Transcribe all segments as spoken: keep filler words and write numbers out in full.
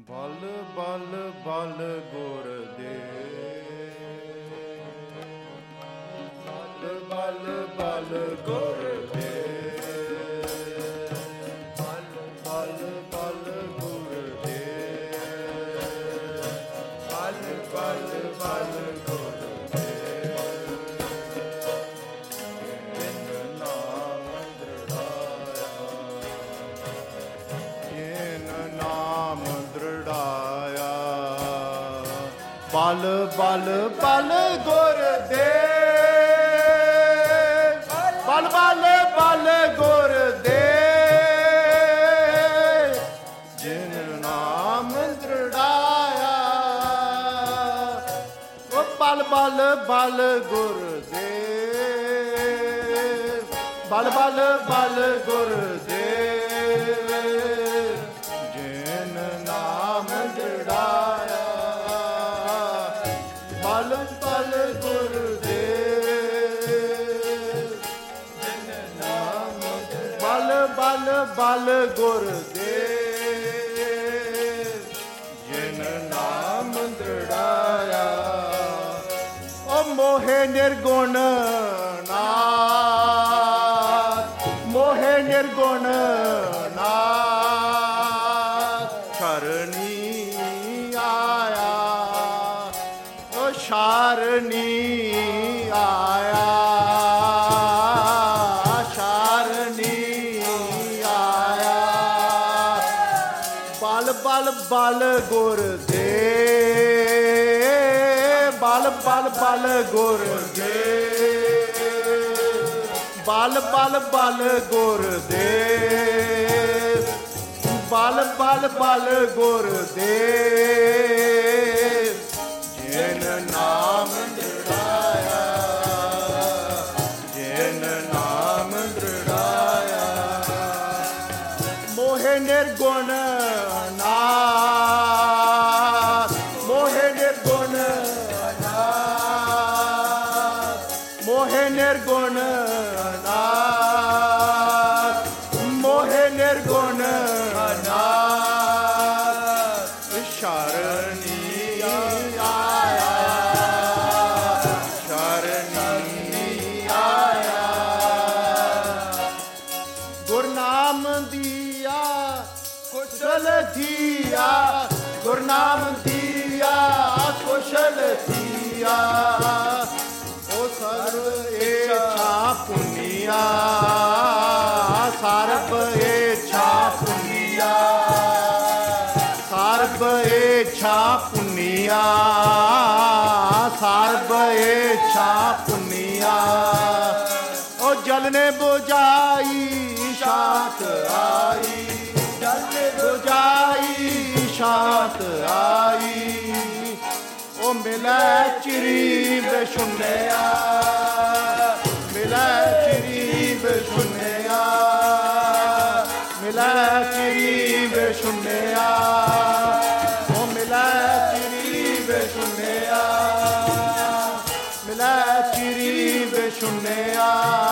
ਬਲ ਬਲ ਬਲ ਗੁਰ ਦੇ, ਬਲ ਬਲ ਬਲ ਗੁਰ ਦੇ, ਬਲ ਬਲ ਬਲ ਗੁਰ ਦੇ, ਬਲ ਬਲ ਬਲ ਗੁਰ ਦੇ। ਜਿਨ ਨਾਮ ਦ੍ਰਿੜਾਇਆ, ਜਿਨ ਨਾਮ ਦ੍ਰਿੜਾਇਆ, ਬਲ ਬਲ ਬਲ ਗੁਰ ਦੇ, ਬਲ ਬਲ ਬਲ ਗੁਰ ਦੇ। ਜਿਨ ਨਾਮ ਦ੍ਰਿੜਾਇਆ, ਉਹ ਬਲ ਬਲ ਬਲ ਗੁਰ ਦੇ, ਬਲ ਬਲ ਬਲ ਗੁਰ ਦੇ। ਜਿਨ ਨਾਮ ਦ੍ਰਿੜਾਇਆ, ਬਲ ਬਲ ਗੁਰ ਦੇ। ਬਲ ਬਲ ਬਲ ਗੁਰ ਦੇ, ਜਿਨ ਨਾਮ ਦ੍ਰਿੜਾਇਆ। ਉਹ ਮੋਹਿ ਨਿਰਗੁਣ ਨਾਥ, ਮੋਹਿ ਨਿਰਗੁਣ ਨਾਥ, ਸ਼ਰਣੀ ਆਇਆ, ਉਹ ਸ਼ਰਣੀ ਆਇਆ, ਬਲ ਬਲ ਗੁਰ ਦੇ, ਬਲ ਬਲ ਬਲ ਗੁਰ ਦੇ, ਬਲ ਬਲ ਬਲ ਗੁਰ ਦੇ, ਬਲ ਬਲ ਬਲ ਗੁਰ ਦੇ। ਜਿਨ ਨਾਮ ਦ੍ਰਿੜਾਇਆ, ਜਿਨ ਨਾਮ ਦ੍ਰਿੜਾਇਆ, ਮੋਹਿ ਨਿਰਗੁਣ ਨਾਥ, ਮੋਹਿ ਨਿਰਗੁਣ ਨਾਥ, ਮੋਹਿ ਨਿਰਗੁਣ ਨਾਥ, ਮੋਹਿ ਨਿਰਗੁਣ ਨਾਥ, ਸ਼ਰਣੀ ਆਇਆ, ਸ਼ਰਣੀ ਆਇਆ। ਗੁਰਨਾਮ ਦੀਆ ਕੁਸ਼ਲ ਥੀਆ, ਗੁਰਨਾਮ ਦੀਆ ਕੁਸ਼ਲ ਥੀਆ, ਉਹ ਸਰਬ ਏਛਾ ਪੁਨੀਆ, ਸਰਬ ਏਛਾ ਪੁਨੀਆ, ਸਰਬ ਏਛਾ ਪੁਨੀਆ, ਸਰਬ ਏਛਾ ਪੁਨੀਆ। ਉਹ ਜਲ ਨੇ ਬੁਝਾਈ ਸ਼ਾਂਤ ਆਈ, ਜਲ ਨੇ ਬੁਝਾਈ ਸ਼ਾਂਤ ਆਈ, ਉਹ ਮਿਲੈ ਚਿਰੀ ਬੇਸ਼ੁਨਿਆ, ਮਿਲੈ ਚਿਰੀ ਬੇਸ਼ੁਨਿਆ, ਮਿਲੈ ਚਿਰੀ ਬੇਸ਼ੁਨਿਆ, ਉਹ ਮਿਲੈ ਚਿਰੀ ਬੇਸ਼ੁਨਿਆ, ਮਿਲੈ ਚਿਰੀ ਬੇਸ਼ੁਨਿਆ,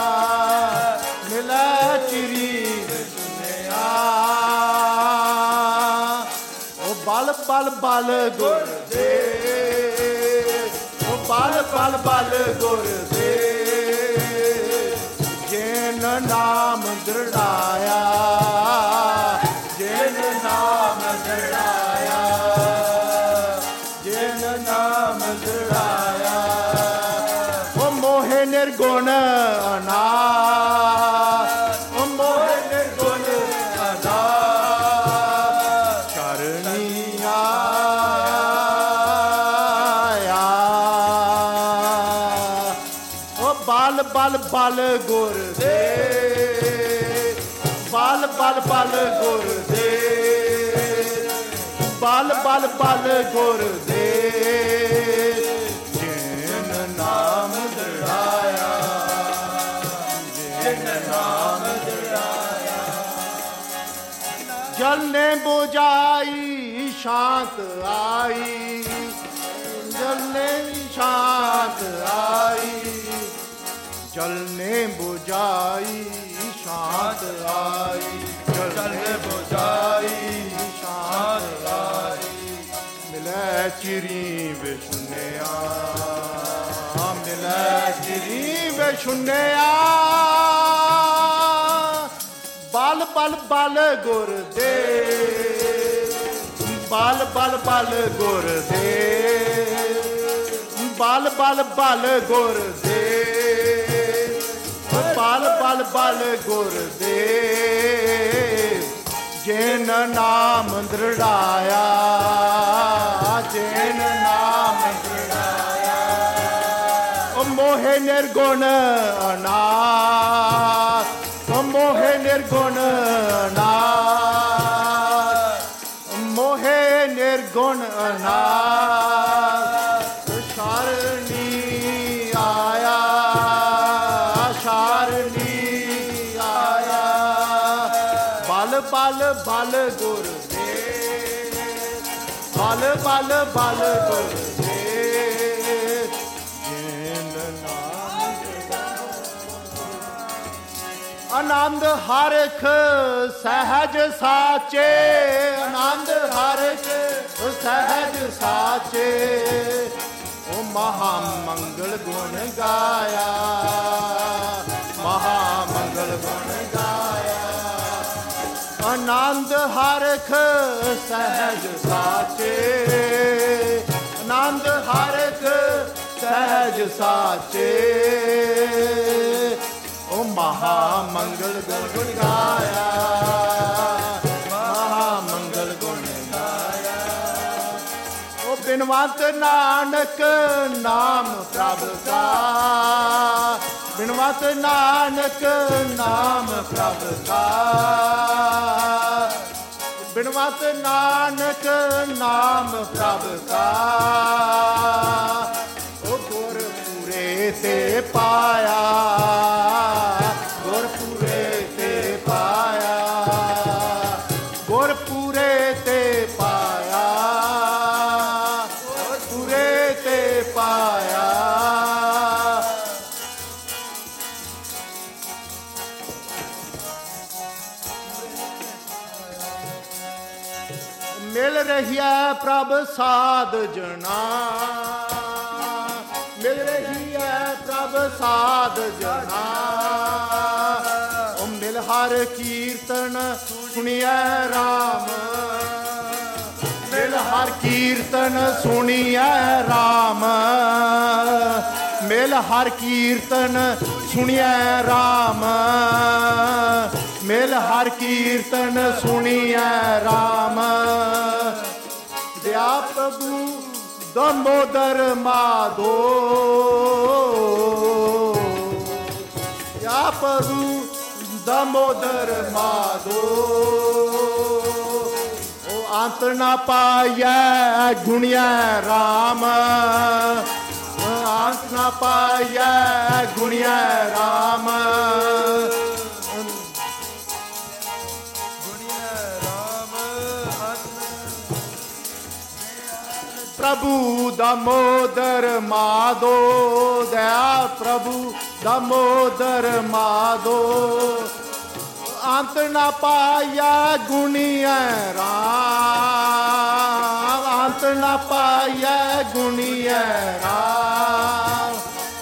ਮਿਲੈ ਚਿਰੀ ਬੇਸ਼ੁਨਿਆ। ਉਹ ਬਲ ਬਲ ਬਲ ਗੁਰ ਦੇ, ਉਹ ਬਲ ਬਲ ਬਲ ਗੁਰ ਦੇ। ਜਿਨ ਨਾਮ ਦ੍ਰਿੜਾਇਆ, ਜਿਨ ਨਾਮ ਦ੍ਰਿੜਾਇਆ, ਜਿਨ ਨਾਮ ਦ੍ਰਿੜਾਇਆ। ਉਹ ਮੋਹਿ ਨਿਰਗੁਣ ਨਾਥ, ਉਹ ਮੋਹਿ ਨਿਰਗੁਣ ਨਾਥ, ਸ਼ਰਣੀ ਆਇਆ। ਉਹ ਬਲ ਬਲ ਬਲ ਗੁਰ ਦੇ, ਬਲ ਬਲ ਬਲ ਗੁਰ ਦੇ, ਬਲ ਬਲ ਬਲ ਗੁਰ ਦੇ। ਜਿਨ ਨਾਮ ਦ੍ਰਿੜਾਇਆ, ਜਿਨ ਨਾਮ ਦ੍ਰਿੜਾਇਆ। ਜਲ ਨੇ ਬੁਝਾਈ ਸ਼ਾਂਤ ਆਈ, ਜਲ ਨੇ ਸ਼ਾਂਤ ਆਈ, ਜਲ ਨੇ ਬੁਝਾਈ ਸ਼ਾਂਤ ਆਈ, ਜਲ ਨੇ ਬੁਝਾਈ ਸ਼ਾਂਤ ਆਈ। चिरी वे सुनिया मिलै चिरी वे सुनिया बल बल बल गुर दे बल बल बल गुर दे बल बल बल गुर दे बल बल बल गुर दे जैन नाम दृढ़ाया जैन नाम दृढ़ाया ओ मोहे निर्गुण अनाथ ओ मोहे निर्गुण अनाथ मोहे निर्गुण अनाथ शारणी आया शारणी आया बल बल बल गुर दे बल बल बल गुर दे जैन नाम आनंद हरख सहज साचे आनंद हरख सहज साचे ओ महामंगल गुण गाया महामंगल गुण गाया आनंद हरख सहज साचे आनंद हरख सहज साचे ओ महामंगल गुण गाया महामंगल गुण गाया ओ बिनवंत नानक नाम प्रभ का बिनवंत नानक नाम प्रभ का बिनवंत नानक नाम प्रभ का ओ गुरपुरे ते पाया गुरपुरे ते पाया गुरपुरे ते पाया गुरपुरे ते पाया मिल रही है प्रभ साध जना मिल रही है प्रभ साध जना ओ मिल हर कीर्तन सुनिए राम मिल हर कीर्तन सुनिए राम मिल हर कीर्तन सुनिए राम मिल हर कीर्तन सुनिए राम दया प्रभु दामोदर माधो या प्रभु दामोदर माधो ओ अंत न पाया गुणिया राम अंत न पाया गुणिया राम प्रभु दामोदर माधो दया प्रभु दामोदर माधो अंत न पाया गुणिया राम अंत न पाया गुणिया राम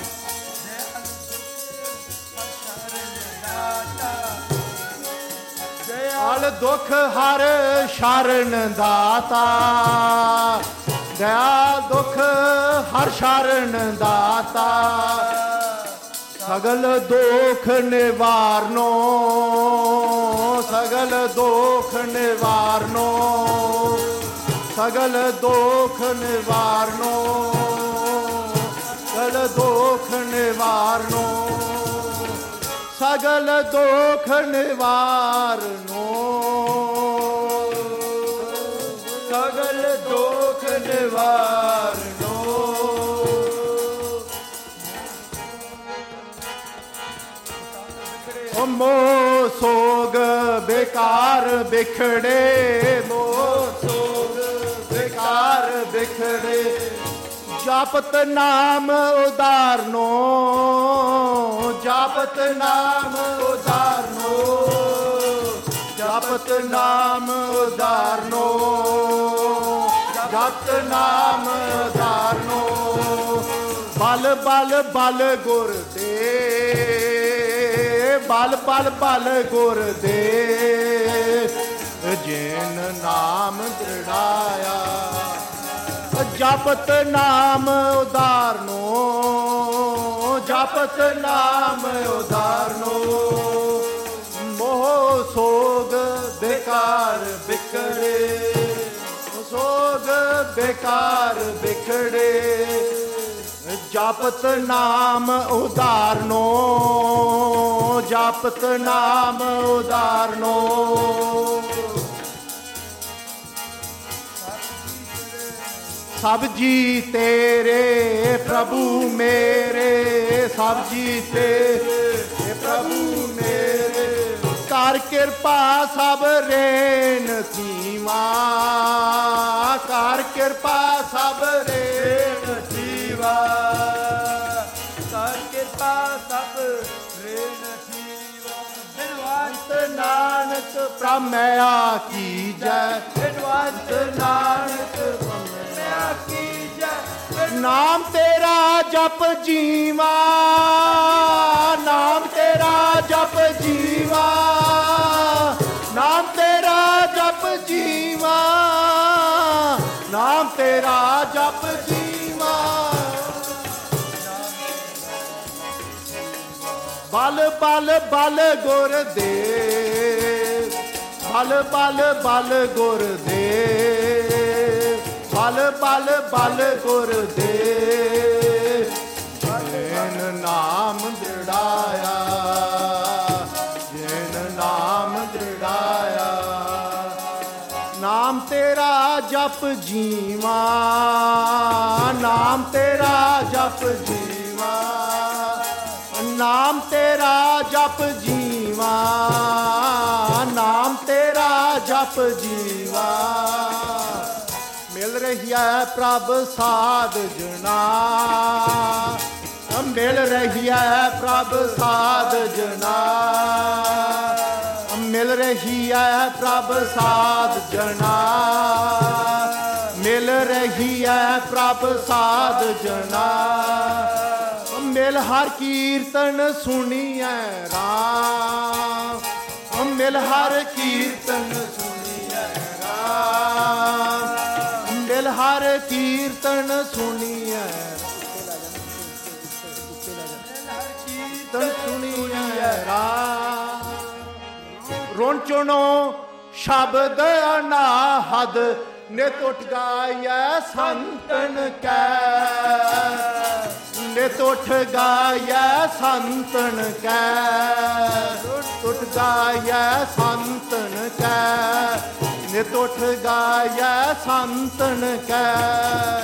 दयाल दुख हर शरण दाता दया दुख हर शरण दाता सगल दुख निवारनो सगल दुख निवारनो सगल दुख निवारनो सगल दुख निवारनो सगल दुख निवारनो सगल दुख निवारनो मोह सोग बेकार बिखड़े मोह सोग बेकार बिखड़े जापत नाम उदारनो जापत नाम उदारनो जापत नाम उदारनो ਸਤਨਾਮ ਉਦਾਰਨੋ ਬਲ ਬਲ ਬਲ ਗੁਰ ਦੇ ਬਲ ਬਲ ਬਲ ਗੁਰ ਦੇ ਜਿਨ ਨਾਮ ਦ੍ਰਿੜਾਇਆ ਜਪਤ ਨਾਮ ਉਦਾਰਨੋ ਜਪਤ ਨਾਮ ਉਦਾਰਨੋ ਮੋਹ ਸੋਗ ਬੇਕਾਰ ਬਿਖੜੇ ਸੋਗ ਬੇਕਾਰ ਬਿਖੜੇ ਜਪਤ ਨਾਮ ਉਦਾਰਨੋ ਜਪਤ ਨਾਮ ਉਦਾਰਨੋ ਸਭ ਜੀ ਤੇਰੇ ਪ੍ਰਭੂ ਮੇਰੇ ਸਭ ਜੀ ਤੇਰੇ ਪ੍ਰਭੂ ਮੇਰੇ ਕਰ ਕਿਰਪਾ ਸਭ ਰੇਨ ਥੀਵਾ ਕਰ ਕਿਰਪਾ ਸਭ ਰੇਨ ਥੀਵਾ ਕਰ ਕਿਰਪਾ ਸਭ ਰੇਨ ਥੀਵਾ ਬਿਨਵੰਤ ਨਾਨਕ ਪ੍ਰਮਿਆ ਕੀਜੈ ਬਿਨਵੰਤ ਨਾਨਕ ਪ੍ਰਮਿਆ ਕੀਜੈ ਨਾਮ ਤੇਰਾ ਜਪ ਜੀਵਾ ਨਾਮ ਤੇਰਾ ਜਪ ਜੀਵਾ ਨਾਮ ਤੇਰਾ ਜਪ ਜੀਵਾ ਨਾਮ ਤੇਰਾ ਜਪ ਜੀਵਾ ਬਲ ਬਲ ਬਲ ਗੁਰ ਦੇ ਬਲ ਬਲ ਬਲ ਗੁਰ ਦੇ ਬਲ ਬਲ ਬਲ ਗੁਰ ਦੇ ਜਿਨ ਨਾਮ ਦ੍ਰਿੜਾਇਆ ਜਿਨ ਨਾਮ ਦ੍ਰਿੜਾਇਆ ਨਾਮ ਤੇਰਾ ਜਪ ਜੀਵਾ ਨਾਮ ਤੇਰਾ ਜਪ ਜੀਵਾ ਨਾਮ ਤੇਰਾ ਜਪ ਜੀਵਾ ਨਾਮ ਤੇਰਾ ਜਪ ਜੀਵਾ ਮਿਲ ਰਹੀ ਹੈ ਪ੍ਰਭ ਸਾਧ ਜਨਾ ਮਿਲ ਰਹੀ ਹੈ ਪ੍ਰਭ ਸਾਧ ਜਨਾ ਮਿਲ ਰਹੀ ਹੈ ਪ੍ਰਭ ਸਾਧ ਜਨਾ ਮਿਲ ਰਹੀ ਹੈ ਪ੍ਰਭ ਸਾਧ ਜਨਾ ਮਿਲ ਹਰ ਕੀਰਤਨ ਸੁਣੀਐ ਰਾਮ ਮਿਲ ਹਰ ਕੀਰਤਨ ਸੁਣੀਐ ਰਾਮ ਮਿਲ ਹਰ ਕੀਰਤਨ ਸੁਣੀਐ ਕੀਰਤਨ ਸੁਣੀਐ ਰਾਮ ਰੋਣ ਚੁਣੋ ਸ਼ਬਦ ਅਨਾਹਦ ਨਿਤ ਉੱਠ ਗਾਇਐ ਸੰਤਨ ਕੈ ਨਿਤ ਉੱਠ ਗਾਇਐ ਸੰਤਨ ਕੈ ਉੱਠ ਗਾਇਐ ਸੰਤਨ ਕੈ ਨਿਤ ਉੱਠ ਗਾਇਐ ਸੰਤਨ ਕੈ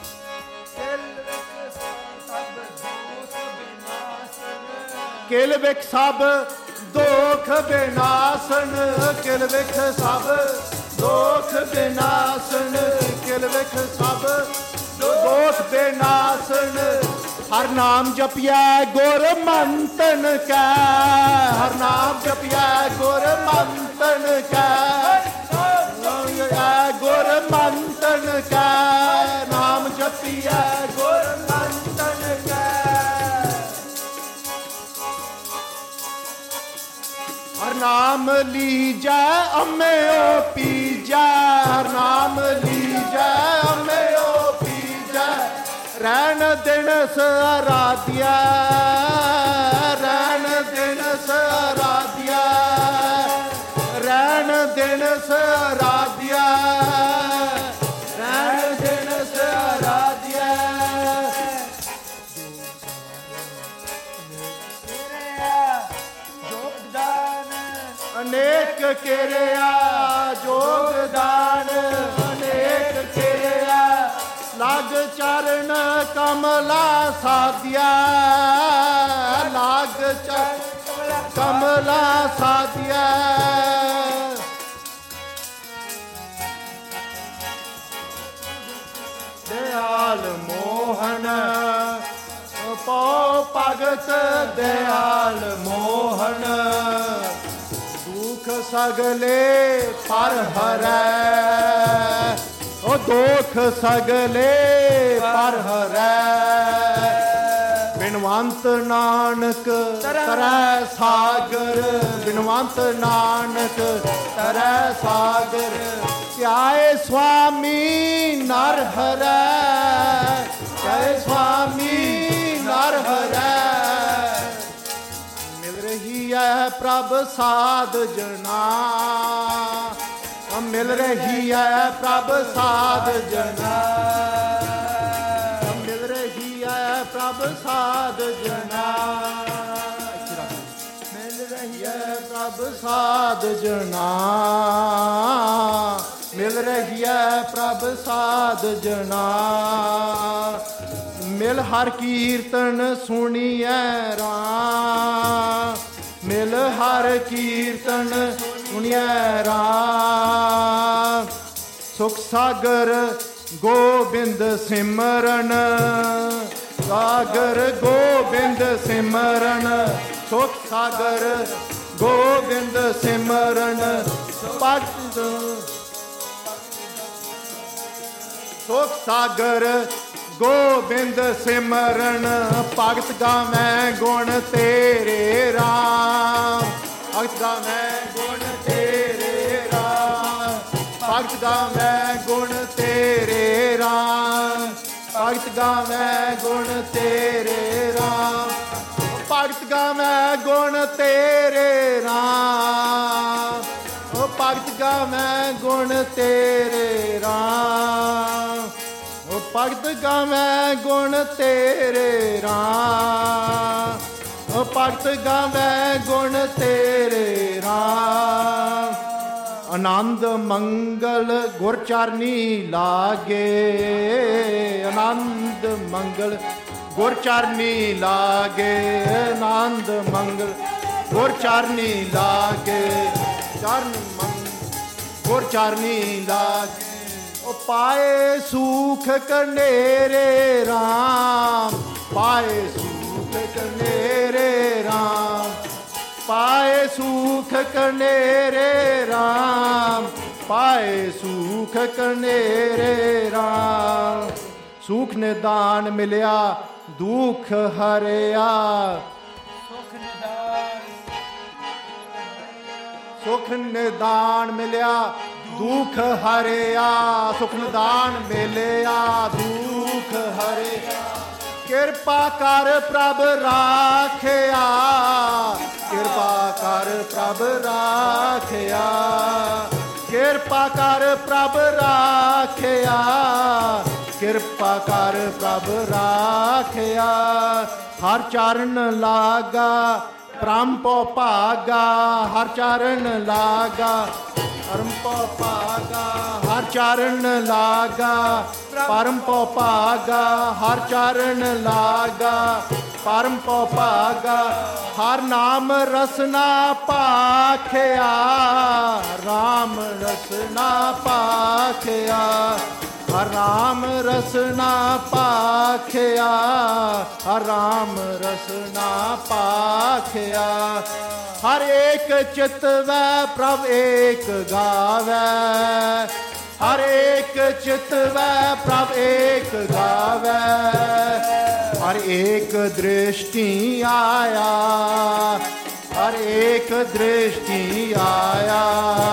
ਕਿਲ ਵਿਖ ਸਭ ਦੋਖ ਬਿਨਾਸਨ ਕਿਲ ਵਿਖ ਸਭ ਦੋਖ ਬਿਨਾਸਨ ਕਿਲ ਵਿਖ ਸਭ ਦੋਖ ਬਿਨਾਸਨ ਹਰ ਨਾਮ ਜਪਿਐ ਗੁਰ ਮੰਤਨ ਕੈ ਹਰ ਨਾਮ ਜਪਿਐ ਗੁਰ ਮੰਤਨ ਕੈ ਗੁਰ ਮੰਤਨ ਕੈ ਨਾਮ ਜਪਿਐ ਗੁਰ ਮੰਤਨ ਕੈ ਹਰ ਨਾਮ ਲੀਜੈ ਅੰਮ੍ਰਿਓ ਪੀਜੈ ਹਰ ਨਾਮ ਲੀਜੈ ਅੰਮ੍ਰਿਓ ਪੀਜੈ ਰਹਿਣ ਦਿਨਸ ਆਰਾਧਿਆ ਰਹਿਣ ਦਿਨਸ ਆਰਾਧਿਆ ਰਹਿਣ ਦਿਨਸ ਆਰਾਧਿਆ ਰਹਿਣ ਦਿਨਸ ਆਰਾਧਿਆ ਅਨੇਕ ਕਿਰਿਆ ਜੋਗਦਾਨ ਅਨੇਕ ਕਿਰਿਆ ਲਾਗ ਚਰਨ ਕਮਲਾ ਸਾਧਿਆ ਲਾਗ ਚਰਨ ਕਮਲਾ ਸਾਧਿਆ ਦਿਆਲ ਮੋਹਨ ਪਉ ਭਗਤ ਦਿਆਲ ਮੋਹਨ ਦੁਖ ਸਗਲੇ ਪਰ ਹਰੈ ओ दुख सगले पर हरै बिनवंत नानक तरै सागर बिनवंत नानक तरै सागर त्याए स्वामी नर हरै त्याए स्वामी नर हरै मिल रही है प्रभ साध जना मिल रही है प्रभ साध जना मिल रही है प्रभ साध जना मिल रही है प्रभ साध जना मिल रही है प्रभ साध जना मिल हर कीर्तन सुनिए राम मिल हर कीर्तन सुनिए राम सुख सागर गोबिंद सिमरन सागर गोबिंद सिमरन सुख सागर गोबिंद सिमरन भक्त सुख सागर गोबिंद सिमरन भगत गावै गुण तेरे राम भगत गावै गुण तेरे राम भगत गावै गुण तेरे राम भगत गावै गुण तेरे राम भगत गावै गुण तेरे राम ओ भगत गावै गुण तेरे राम ओ भगत गावै गुण तेरे राम ओ भगत गावै गुण तेरे राम आनंद मंगल गुर चरनी लागे आनंद मंगल गुर चरनी लागे आनंद मंगल गुर चरनी लागे चरण मंगल गुर चरनी लागे ओ पाए सुख कनेरे राम पाए सुख कनेरे राम पाए सुख कनेरे राम पाए सुख कनेरे राम सुख निदान मिलिया दुख हरिया सुख निदान सुख निदान मिलिया दुख हरिया सुख निदान मिलिया दुख हरिया किरपा कर प्रभ राखिया किरपा कर प्रभ राखिया किरपा कर प्रभ राखिया किरपा कर प्रभ राखिया हर चरण लागा परम पो भागा हर चरण लागा परम पो भागा हर चरण लागा परम पो भागा हर चरण लागा परम पो भागा हर नाम रसना पाखिया राम रसना पाखिया हर राम रसना पाखिया हर राम रसना पाखिया हर एक चितवै प्रभ एक गावै हर एक चितवै प्रभ एक गावै हर एक दृष्टि आया हर एक दृष्टि आया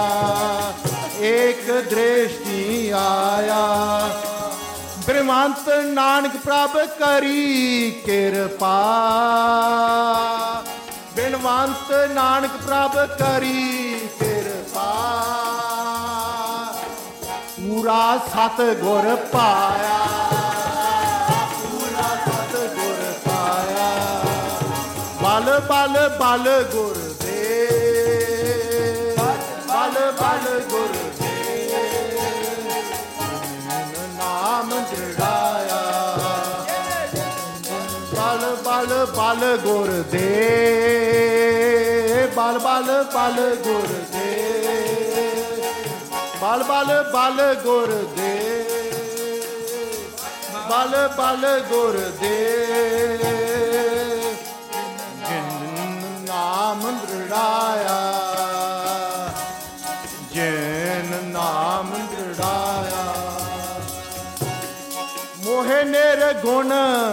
एक दृष्टि आया ब्रह्मंत नानक प्रभ करी किरपा बिनवंत नानक प्रभ करी किरपा पूरा सतगुर पाया पूरा सतगुर पाया बल बल बल गुर दे बल बल गुर नाम दृढ़ाया बल बल बल गुर दे बल बल बल गुर दे बल बल बल गुर दे बल बल गुर दे जिन नाम दृढ़ाया जिन नाम दृढ़ाया ਨਿਰਗੁਣ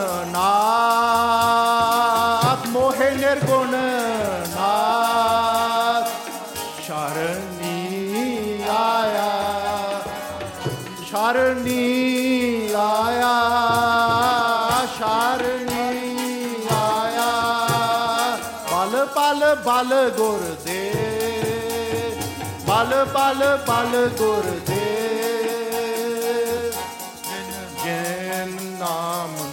ਨਾਥ, ਮੋਹਿ ਨਿਰਗੁਣ ਨਾਥ, ਸ਼ਰਨੀ ਆਇਆ, ਸ਼ਰਨੀ ਆਇਆ, ਸ਼ਰਨੀ ਆਇਆ। ਬਲ ਬਲ ਬਲ ਗੁਰ ਦੇ, ਬਲ ਬਲ ਬਲ ਗੁਰ ਦੇ, ਜਿਨ ਨਾਮ